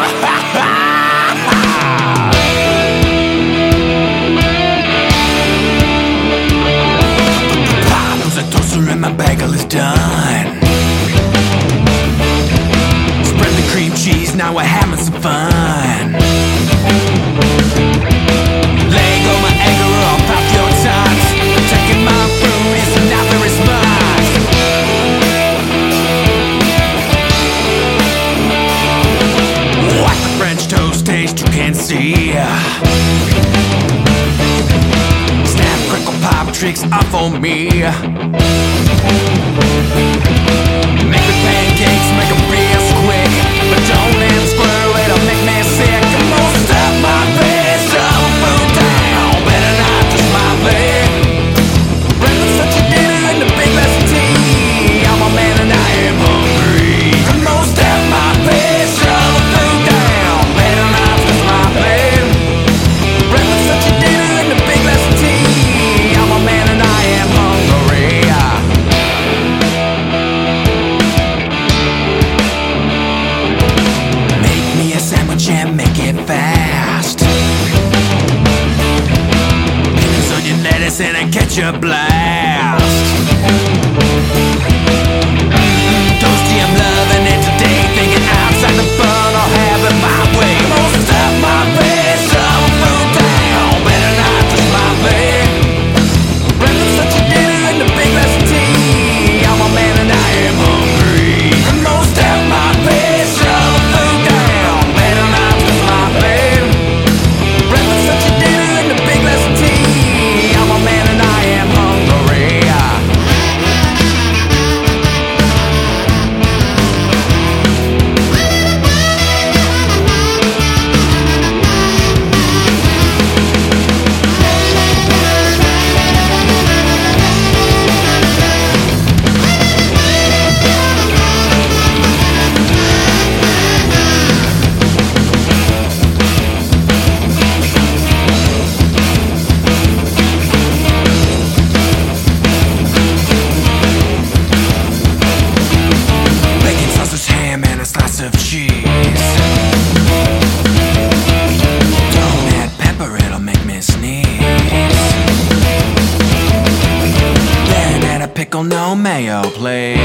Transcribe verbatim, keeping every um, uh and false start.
There's a toaster and my bagel is done. Spread the cream cheese, now we're having some fun. Let go my anger off out your tongues. Taking my food is not very smart. What the French toast taste you can't see. Snap, crackle, pop tricks are for me. Make me pancakes, make them real quick, but don't let squirrel, it'll make me sick. Come on, stop my face, shove food down. Better not touch my leg. Breakfast, such a dinner, and a big glass of tea. I'm a man and I am hungry. Come on, stop my face, shove food down. Better not touch my leg. Breakfast, such a dinner, and a big glass of tea. I'm a man and I am hungry. Make me a sandwich and make it fast. Peanuts, onion, lettuce, and a ketchup blast. Mm, toasty, I'm loving it today. Thinking outside the bun, I'll have it my way. Most stop my face, shove food down. Better not touch my leg. Breakfast, such a dinner, and a big glass of tea. I'm a man and I am hungry. Most stop my face, shove food down. Better not touch my leg. Breakfast, such a dinner, and a big glass of tea. I'm a man and I am hungry. Bacon, sausage, ham, and a slice of cheese. Don't add pepper, it'll make me sneeze. Then add a pickle, no mayo, please.